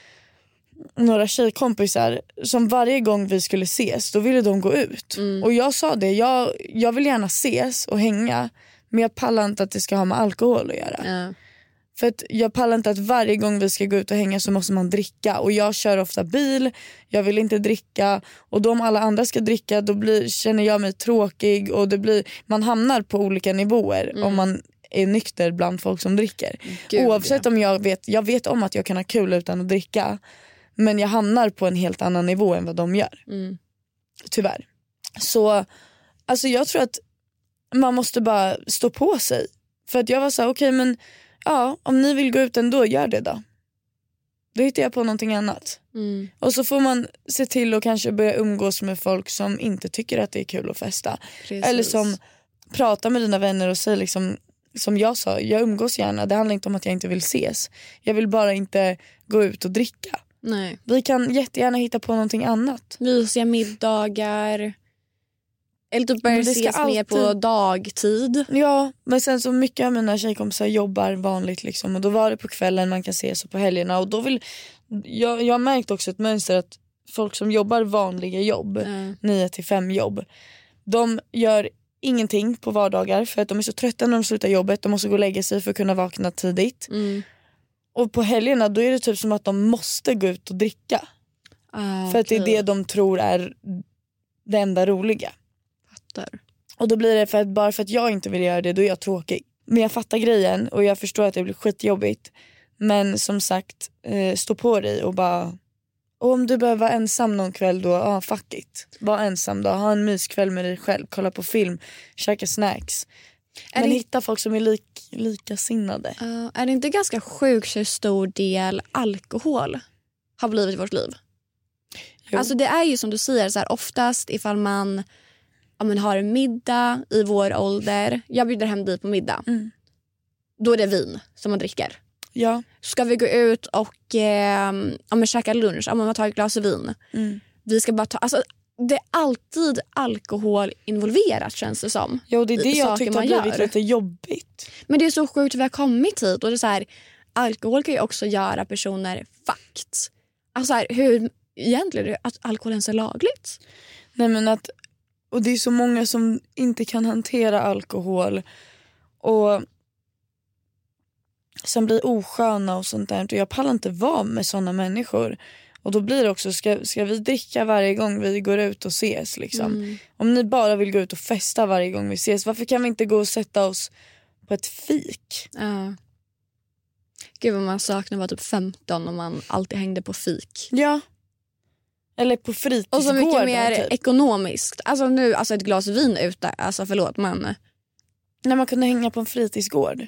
några tjejkompisar som varje gång vi skulle ses då ville de gå ut. Och jag sa det, jag vill gärna ses och hänga, men jag pallar inte att det ska ha med alkohol att göra. För att jag pallar inte att varje gång vi ska gå ut och hänga så måste man dricka. Och jag kör ofta bil, jag vill inte dricka. Och då om alla andra ska dricka då känner jag mig tråkig. Och man hamnar på olika nivåer om man är nykter bland folk som dricker. Oavsett om jag vet om att jag kan ha kul utan att dricka. Men jag hamnar på en helt annan nivå än vad de gör. Tyvärr. Så alltså jag tror att man måste bara stå på sig. För att jag var så här, okej, men ja, om ni vill gå ut ändå, gör det då. Då hittar jag på någonting annat. Och så får man se till att kanske börja umgås med folk som inte tycker att det är kul att festa. Precis. Eller som pratar med dina vänner och säger liksom, som jag sa, jag umgås gärna. Det handlar inte om att jag inte vill ses. Jag vill bara inte gå ut och dricka. Nej. Vi kan jättegärna hitta på någonting annat. Mysiga middagar. Eller typ börja ses mer på dagtid. Ja, men sen så mycket av mina tjejkompisar jobbar vanligt liksom. Och då var det på kvällen man kan ses och på helgerna. Och då jag har märkt också ett mönster att folk som jobbar vanliga jobb, 9-5 jobb, de gör ingenting på vardagar för att de är så trötta när de slutar jobbet. De måste gå och lägga sig för att kunna vakna tidigt. Och på helgerna då är det typ som att de måste gå ut och dricka. För att det är det de tror är det enda roliga. Fattar. Och då blir det bara för att jag inte vill göra det, då är jag tråkig. Men jag fattar grejen och jag förstår att det blir skitjobbigt Men som sagt, stå på dig och bara... Och om du behöver vara ensam någon kväll då, fuck it. Var ensam då, ha en myskväll med dig själv. Kolla på film, käka snacks. Men hitta folk som är likasinnade. Är det inte ganska sjukt hur stor del alkohol har blivit i vårt liv? Jo. Alltså det är ju som du säger, så här, oftast ifall man har en middag i vår ålder. Jag bjuder hem dig på middag. Då är det vin som man dricker. Ja. Ska vi gå ut och käka lunch, man tar ett glas vin. Vi ska bara ta, alltså, det är alltid alkohol involverat, känns det som. Ja, det är det jag tyckte har blivit lite jobbigt. Men det är så sjukt hur vi har kommit hit. Och det är så här, alkohol kan ju också göra personer fucked. Alltså här, hur egentligen att alkohol ens är lagligt? Nej, men och det är så många som inte kan hantera alkohol och som blir osköna och sånt där. Och jag pallar inte vara med såna människor. Och då blir det också, ska vi dricka varje gång vi går ut och ses liksom? Om ni bara vill gå ut och festa varje gång vi ses, varför kan vi inte gå och sätta oss på ett fik? Gud vad man saknar var typ 15 och man alltid hängde på fik. Ja. Eller på fritidsgården. Och så mycket mer typ ekonomiskt. Alltså nu, ett glas vin ute. Alltså förlåt, men... När man kunde hänga på en fritidsgård.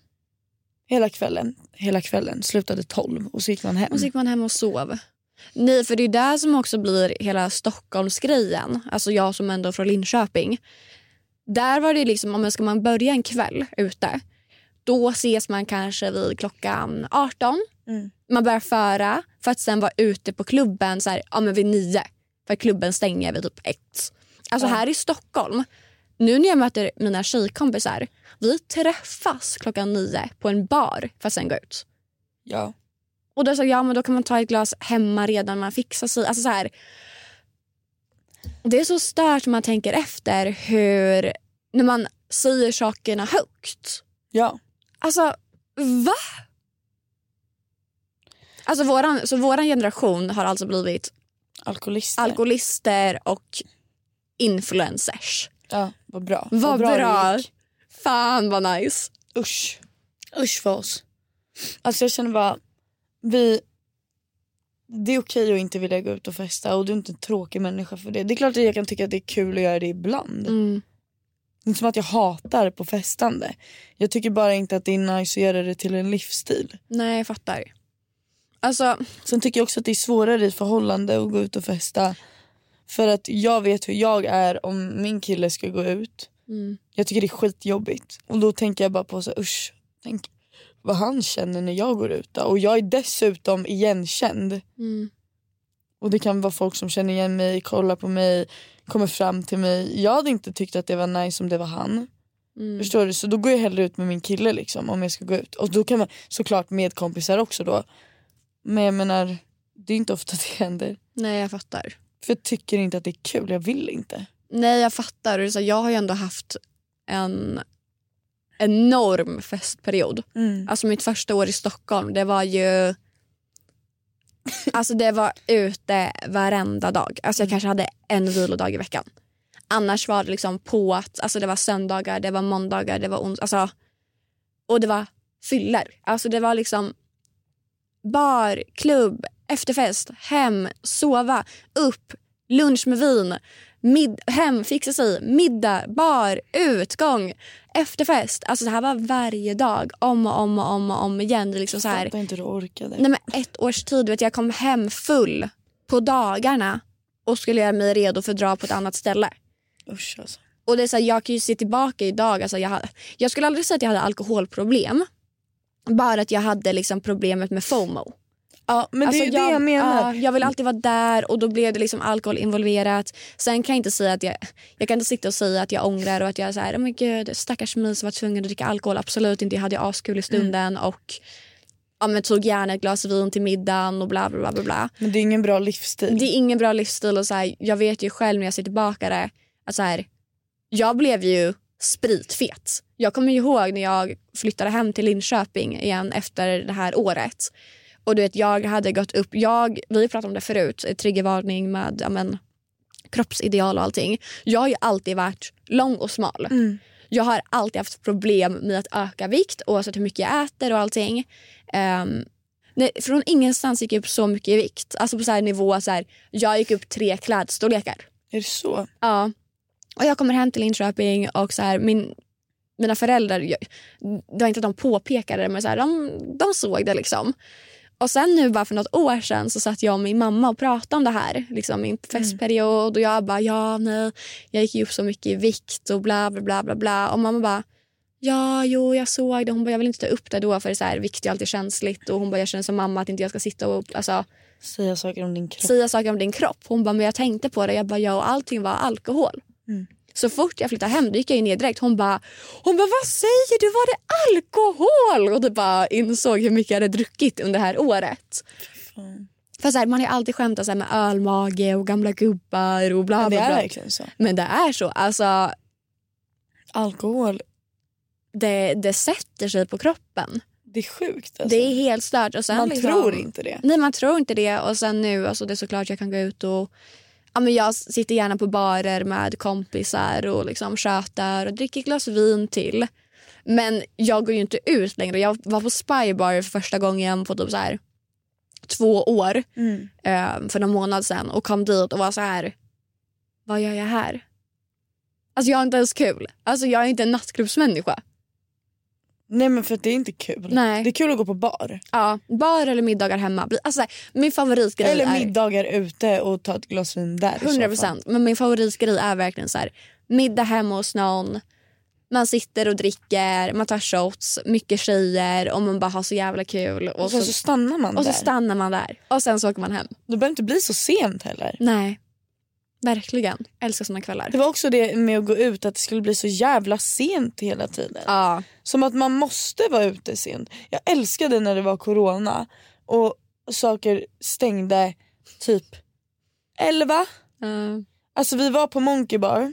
Hela kvällen slutade 12 och så gick man hem. Och så gick man hem och sov. Nej, för det är där som också blir hela Stockholmsgrejen. Alltså jag som ändå är från Linköping. Där var det liksom, om ska man börja en kväll ute, då ses man kanske vid klockan 18. Man börjar föra för att sen vara ute på klubben så här, men vid 9. För klubben stänger vid typ 1. Alltså här i Stockholm, nu när jag möter mina tjejkompisar, vi träffas klockan 9 på en bar för att sen gå ut. Ja. Och då så men då kan man ta ett glas hemma redan man fixar sig. Alltså så här, det är så stört när man tänker efter hur, när man säger sakerna högt. Ja. Alltså, va? Alltså våran generation har alltså blivit alkoholister och influencers. Ja, vad bra. Vad bra. Fan vad nice. Usch för oss. Alltså jag känner bara, det är okej att inte vilja gå ut och festa, och du är inte en tråkig människa för det. Det är klart att jag kan tycka att det är kul att göra det ibland. Det är inte som att jag hatar på festande. Jag tycker bara inte att det är nice att göra det till en livsstil. Nej, jag fattar. Alltså, sen tycker jag också att det är svårare i förhållande att gå ut och festa. För att jag vet hur jag är om min kille ska gå ut. Jag tycker det är skitjobbigt. Och då tänker jag bara på så tänk vad han känner när jag går ut då. Och jag är dessutom igenkänd. Och det kan vara folk som känner igen mig, kollar på mig, kommer fram till mig. Jag hade inte tyckt att det var nice om det var han. Förstår du? Så då går jag hellre ut med min kille liksom, om jag ska gå ut. Och då kan man såklart med kompisar också då. Men jag menar, det är inte ofta det händer. Nej, jag fattar. För jag tycker inte att det är kul, jag vill inte. Nej, jag fattar. Så jag har ju ändå haft en enorm festperiod. Alltså mitt första år i Stockholm, det var ju... Alltså det var ute varenda dag. Alltså jag kanske hade en vilodag i veckan. Annars var det liksom på att... Alltså det var söndagar, det var måndagar, det var alltså, och det var fyller. Alltså det var liksom bar, klubb, efterfest, hem, sova, upp, lunch med vin, hem, fixa sig, middag, bar, utgång, efterfest. Alltså det här var varje dag, om och om igen. Det liksom så här. Jag inte du orkade. Nej, men 1 års tid, vet jag kom hem full på dagarna och skulle göra mig redo för att dra på ett annat ställe. Usch alltså. Och det är så här, jag kan ju se tillbaka idag, alltså jag skulle aldrig säga att jag hade alkoholproblem, bara att jag hade liksom problemet med FOMO. Ja, men alltså det är det jag menar. Jag vill alltid vara där, och då blev det liksom alkohol involverat. Sen kan jag inte säga att jag kan inte sitta och säga att jag ångrar och att jag är så här, men gud, stackars mig som var tvungen att dricka alkohol. Absolut inte, jag hade askul i stunden och men tog gärna ett glas vin till middagen och bla bla bla bla. Men det är ingen bra livsstil. Det är ingen bra livsstil, och så här, jag vet ju själv när jag ser tillbaka det att så här, jag blev ju spritfet. Jag kommer ihåg när jag flyttade hem till Linköping igen efter det här året. Och du vet, jag hade gått upp, vi har pratat om det förut, triggervarning med kroppsideal och allting. Jag har ju alltid varit lång och smal. Jag har alltid haft problem med att öka vikt oavsett hur mycket jag äter och allting. Från ingenstans gick jag upp så mycket i vikt. Alltså på så här nivå, så här, jag gick upp 3 klädstorlekar. Är det så? Ja. Och jag kommer hem till Linköping och så här, mina föräldrar, det var inte att de påpekade det, men så här, de såg det liksom. Och sen nu bara för något år sedan så satt jag och min mamma och pratade om det här. Liksom i en festperiod. Och jag bara, jag gick ju upp så mycket i vikt och bla bla bla bla bla. Och mamma bara, jag såg det. Hon bara, jag vill inte ta upp det då för det är så här, vikt är alltid känsligt. Och hon bara, jag känner som mamma att inte jag ska sitta och säga saker om din kropp. Hon bara, men jag tänkte på det. Jag bara, och allting var alkohol. Så fort jag flyttade hem, då gick jag ner direkt. Hon bara, vad säger du? Var det alkohol? Och det bara insåg hur mycket jag hade druckit under det här året. För så här, man har alltid skämtat så här med ölmage och gamla gubbar och bla bla bla. Men det är verkligen så. Men det är så. Alltså, alkohol, det sätter sig på kroppen. det är sjukt. Alltså. Det är helt stört. Och sen, man liksom, tror inte det. Nej, man tror inte det. Och sen nu, alltså, det är såklart jag kan gå ut och... Ja, men jag sitter gärna på barer med kompisar och liksom tjötar och dricker glas vin till. Men jag går ju inte ut längre. Jag var på Spybar för första gången på typ så här 2 år för någon månad sedan och kom dit och var så här, vad gör jag här? Alltså jag är inte ens kul. Alltså jag är inte en nattklubbsmänniska. Nej, men för att det är inte kul. Nej. Det är kul att gå på bar. Ja, bar eller middagar hemma. Alltså min favoritgrej eller är... middagar ute och ta ett glas vin där. 100%. Men min favoritgrej är verkligen så här, middag hemma hos någon. Man sitter och dricker, man tar shots, mycket tjejer och man bara har så jävla kul. Och så stannar man där. Och så stannar man där. Och sen så åker man hem. Det behöver inte bli så sent heller. Nej, verkligen. Älskar såna kvällar. Det var också det med att gå ut, att det skulle bli så jävla sent hela tiden. Ja. Som att man måste vara ute sent. Jag älskade när det var corona och saker stängde typ 11. Alltså vi var på Monkey Bar.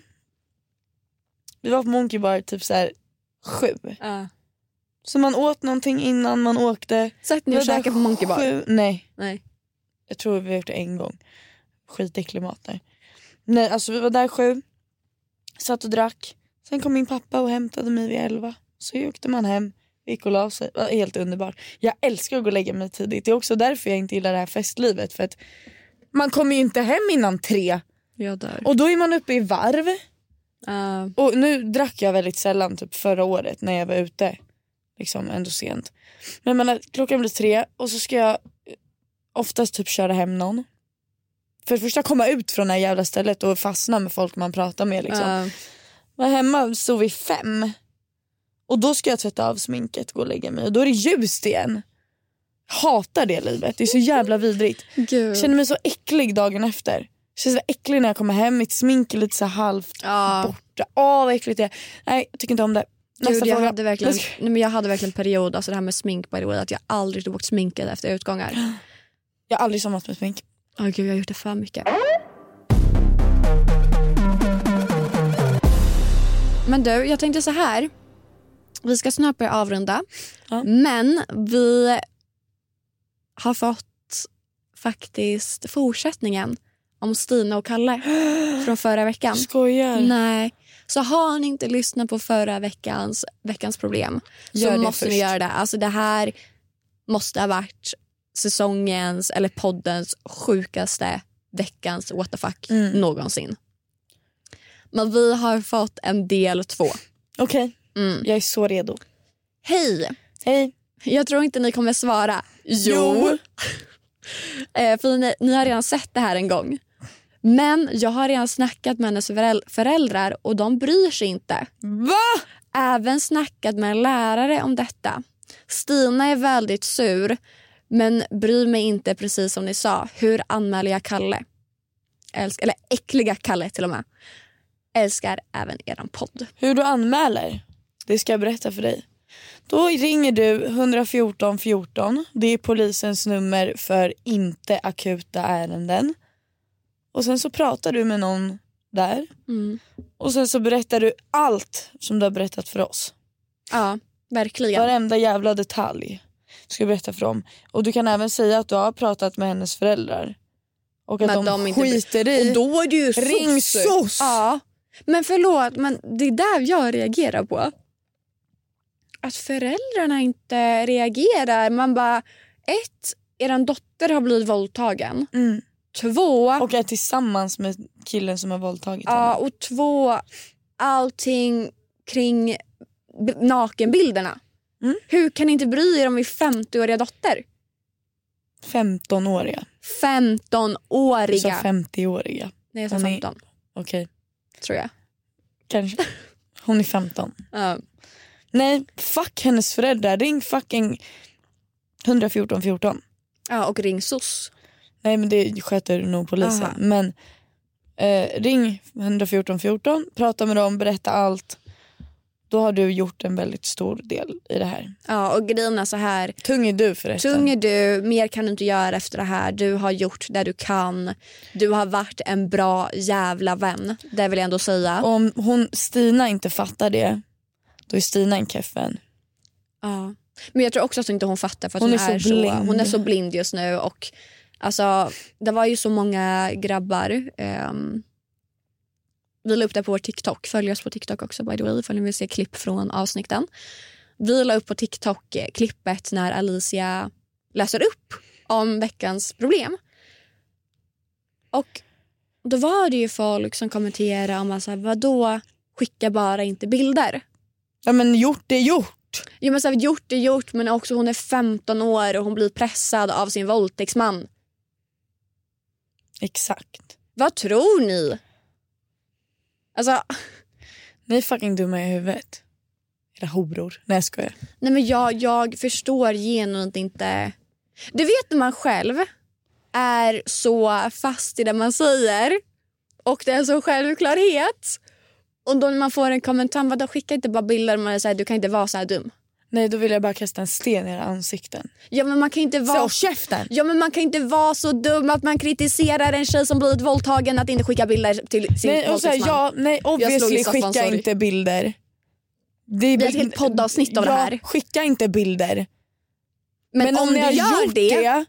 Typ så här 7. Så man åt någonting innan man åkte. Sagt ni och käkade på Monkey Bar? 7. Nej. Nej. Jag tror vi har gjort det en gång. Skitäcklig mat där. Nej, alltså vi var där 7. Satt och drack. Sen kom min pappa och hämtade mig vid 11. Så åkte man hem. Gick och la sig. Det var helt underbart. Jag älskar att gå och lägga mig tidigt. Det är också därför jag inte gillar det här festlivet. För att man kommer ju inte hem innan 3. Jag dör. Och då är man uppe i varv. Och nu drack jag väldigt sällan typ förra året när jag var ute. Liksom ändå sent. Men klockan blir 3 och så ska jag oftast typ köra hem någon. För först att komma ut från det här jävla stället och fastna med folk man pratar med liksom. Var hemma så vid 5. Och då ska jag tvätta av sminket, gå och lägga mig. Och då är det ljust igen. Hatar det livet, det är så jävla vidrigt. Gud. Känner mig så äcklig dagen efter. Känns så äcklig när jag kommer hem. Mitt smink är lite så halvt borta. Vad äckligt det är. Nej, jag tycker inte om det. Gud, jag hade verkligen period, alltså det här med smink by the way, att jag aldrig tog bort sminket efter utgångar. Jag har aldrig somnat med smink. Gud, jag har gjort det för mycket. Men du, jag tänkte så här. Vi ska snart börja avrunda. Men vi har fått faktiskt fortsättningen om Stina och Kalle från förra veckan. Skojar. Nej. Så har ni inte lyssnat på förra veckans problem så måste ni göra det. Alltså det här måste ha varit säsongens eller poddens sjukaste veckans what the fuck någonsin. Men vi har fått en del 2. Okej. Jag är så redo. Hej. Jag tror inte ni kommer svara. Jo. För ni har redan sett det här en gång. Men jag har redan snackat med hennes föräldrar och de bryr sig inte. Va? Även snackat med en lärare om detta. Stina är väldigt sur men bryr mig inte, precis som ni sa. Hur anmäler jag Kalle? Eller äckliga Kalle till och med. Älskar även eran podd. Hur du anmäler? Det ska jag berätta för dig. Då ringer du 114 14. Det är polisens nummer för inte akuta ärenden. Och sen så pratar du med någon där. Och sen så berättar du allt som du har berättat för oss. Ja, verkligen. Varenda jävla detalj ska jag berätta för dem. Och du kan även säga att du har pratat med hennes föräldrar. Och att de inte skiter i. Och då är det ju ring SOS. Ja. Men förlåt, men det är där jag reagerar på. Att föräldrarna inte reagerar. Man bara, 1, eran dotter har blivit våldtagen. 2... Och är tillsammans med killen som har våldtagit henne. Ja, och 2, allting kring nakenbilderna. Hur kan ni inte bry er om min 50-åriga dotter? 15-åriga. 15-åriga. Så 50-åriga. Nej, jag sa 15. Okej. Tror jag. Kanske. Hon är 15. Ja. Nej, fuck hennes föräldrar. Ring fucking 114. Ja, och ring SOS. Nej, men det sköter nog polisen. Aha. Men ring 114, prata med dem, berätta allt. Då har du gjort en väldigt stor del i det här. Ja, och grejen är så här. Tung är du förresten. Tung är du, mer kan du inte göra efter det här. Du har gjort det du kan. Du har varit en bra jävla vän. Det vill jag ändå säga. Om Stina inte fattar det, då är Stina en keffen. Ja. Men jag tror också att inte hon fattar, för att hon är så blind just nu. Och alltså, det var ju så många grabbar. Vi la upp det på vår TikTok. Följ oss på TikTok också, by the way, för ni vill se klipp från avsnitten. Vi la upp på TikTok klippet när Alicia läser upp om veckans problem. Och då var det ju folk som kommenterade om att vadå, skicka bara inte bilder. Ja, men gjort är gjort. Jo, men så här, gjort är gjort, men också hon är 15 år och hon blir pressad av sin våldtäktsman. Exakt. Vad tror ni? Alltså, ni är fucking dumma i huvudet. Era horor. Nej, jag skojar. Nej, men jag förstår genuint inte. Du vet när man själv är så fast i det man säger och det är så självklarhet, och då när man får en kommentar, vadå, skicka inte bara bilder, man säger du kan inte vara så här dum. Nej, då vill jag bara kasta en sten i era ansikten. Ja, men man kan inte vara... Så käften! Ja, men man kan inte vara så dum att man kritiserar en tjej som blivit våldtagen att inte skicka bilder till sin våldtäktsman. Nej, obviously skicka inte bilder. Det är ett helt poddavsnitt av det här. Skicka inte bilder. Men om ni har gör gjort det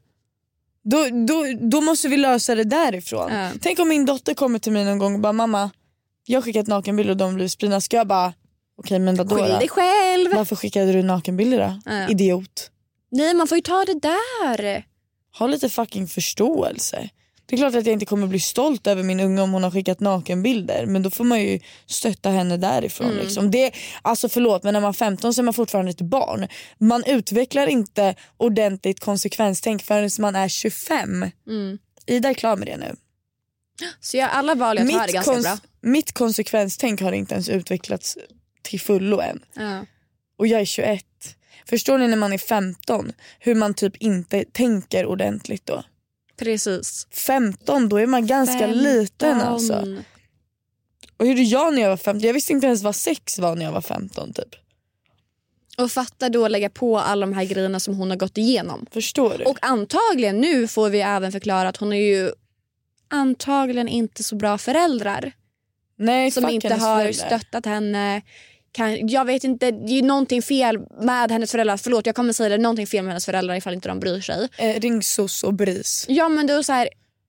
då måste vi lösa det därifrån. Tänk om min dotter kommer till mig någon gång och bara, mamma, jag har skickat nakenbilder och de blir spridna. Ska jag bara, okej, men vadå skyll dig själv. Varför skickade du nakenbilder då? Idiot. Nej, man får ju ta det där. Ha lite fucking förståelse. Det är klart att jag inte kommer bli stolt över min unge om hon har skickat nakenbilder, men då får man ju stötta henne därifrån. Liksom. Det, alltså förlåt, men när man är 15 så är man fortfarande ett barn. Man utvecklar inte ordentligt konsekvenstänk förrän man är 25. Ida är klar med det nu. Så jag alla val jag tar är ganska bra. Mitt konsekvenstänk har inte ens utvecklats till fullo än. Och jag är 21. Förstår ni när man är 15 hur man typ inte tänker ordentligt då? Precis. 15, då är man ganska liten alltså. Och hur gjorde jag när jag var 15? Jag visste inte ens vad sex var när jag var 15 typ. Och fatta då lägga på alla de här grejerna som hon har gått igenom. Förstår du? Och antagligen nu får vi även förklara att hon är ju antagligen inte så bra föräldrar. Nej, som inte har stöttat henne. Jag vet inte, det är någonting fel med hennes föräldrar. Förlåt, jag kommer säga det, någonting fel med hennes föräldrar ifall inte de bryr sig. Ring SOS och BRIS. Ja, men det är så här,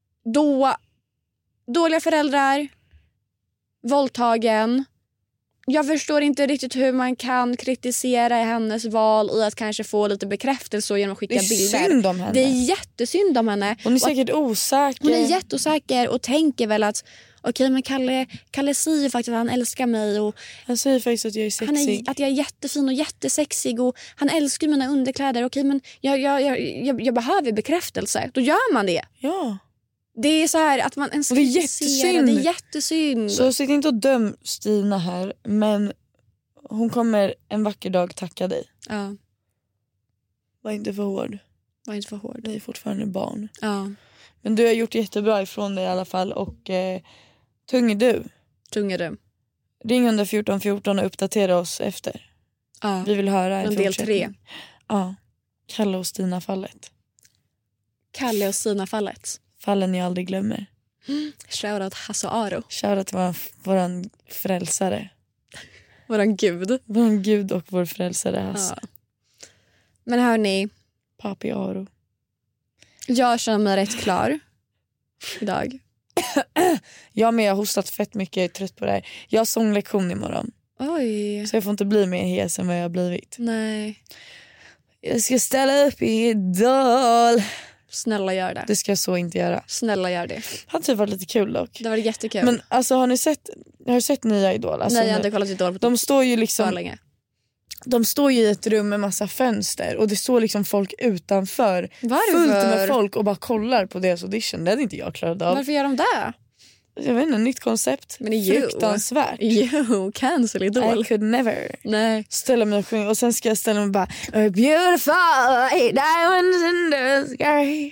dåliga föräldrar, våldtagen. Jag förstår inte riktigt hur man kan kritisera hennes val i att kanske få lite bekräftelse genom att skicka bilder. Det är synd om henne. Det är jättesynd om henne. Hon är säkert osäker. Hon är jätteosäker och tänker väl att okej, men Kalle säger ju faktiskt att han älskar mig. Och han säger faktiskt att jag är sexig. Att jag är jättefin och jättesexig. Och han älskar mina underkläder. Okej, men jag behöver bekräftelse. Då gör man det. Ja. Det är så här att man ens och det är jättesynd. Det är jättesynd. Så sitt inte och döm Stina här. Men hon kommer en vacker dag tacka dig. Ja. Var inte för hård. Var inte för hård. Du är fortfarande barn. Ja. Men du har gjort jättebra ifrån dig i alla fall. Och tung är du. Tung är du. Ring 114 och uppdatera oss efter. Ja. Vi vill höra en del 3. Ja. Kalle och Stina fallet. Kalle och Stina fallet. Fallen jag aldrig glömmer. Shoutout Hasse Aro. Shoutout till våran frälsare. Våran gud. Våran gud och vår frälsare Hasse. Ja. Men hörni. Papi Aro. Jag känner mig rätt klar idag. Ja, men jag har hostat fett mycket, jag är trött på det här. Jag har sånglektion imorgon. Oj. Så jag får inte bli mer hes än vad jag har blivit. Nej. Jag ska ställa upp i Idol. Snälla gör det. Det ska jag så inte göra. Snälla gör det. Har typ varit lite kul dock. Det var jättekul. Men alltså har du sett nya Idol? Alltså, Nej, jag har inte kollat Idol på de står ju så liksom länge. De står ju i ett rum med massa fönster och det står liksom folk utanför. Varför? Fullt med folk och bara kollar på deras audition. Det hade inte jag klarat av. Varför gör de det? Jag vet inte, nytt koncept. Men fruktansvärt. Jo, cancel Idol. I could never. Nej. Ställa mig och sjunga och sen ska jag ställa mig och bara a beautiful diamonds in the sky.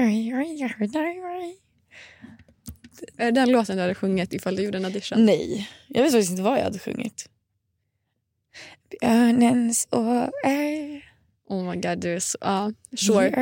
Den låten du hade sjungit ifall du gjorde en audition. Nej, jag vet faktiskt inte vad jag hade sjungit. Björnens år. Oh my god, du är så... Sure.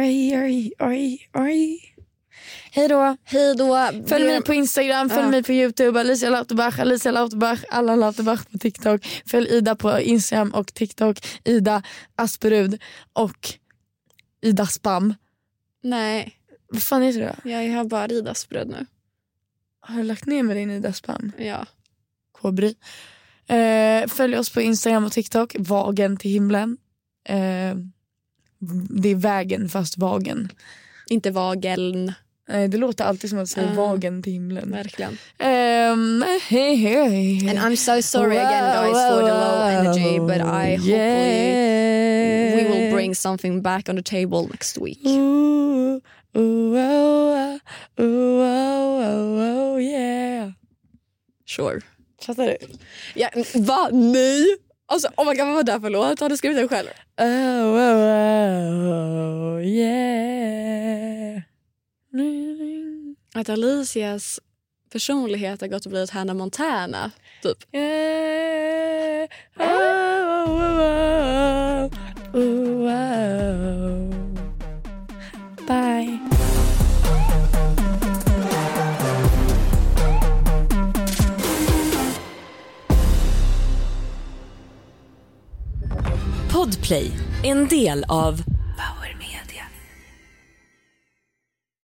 Hej då. Hej då. Följ mig på Instagram, följ mig på YouTube. Alicia Lauterbach, alla Lauterbach på TikTok. Följ Ida på Instagram och TikTok. Ida Asperud och Ida Spam. Nej. Vad fan heter det? Jag har bara Idas bröd nu. Har du lagt ner med din Ida Spam? Ja. Kobry. Följ oss på Instagram och TikTok. Vagen till himlen. Det är vägen fast vagen. Inte vageln. Det låter alltid som att säga vagen till himlen. Verkligen. And I'm so sorry again guys for the low energy, but I hopefully we will bring something back on the table next week. Yeah. Sure. Fattar du? Ja, va? Nej. Alltså, oh my god, vad var det för låt? Har du skrivit den själv? Yeah. Att Alicias personlighet har gått och blivit Hannah Montana, typ. Yeah. Bye. Podplay, en del av